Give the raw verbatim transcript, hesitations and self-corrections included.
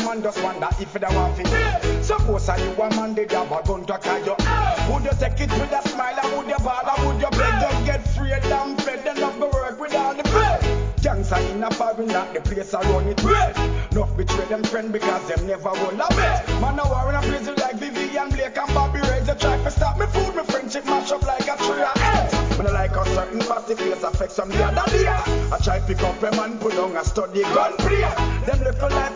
man just wonder if they want to. Suppose I you a man, they have a gun to carry you. Would you take it with a smile, or would you ball, or would you beg? Just get free and damn fed, then love go work with all the pay. Gangs are in a foreign, not the place I run it with. Enough betray them friend because them never roll a bet. Man, I war in a prison like Vivian Blake and Bobby Ray. They try to stop me food, my friendship mash up like a tree of eggs. When I like a certain party face affects from the other day. I try pick up a man, put on a study gun play. Them little life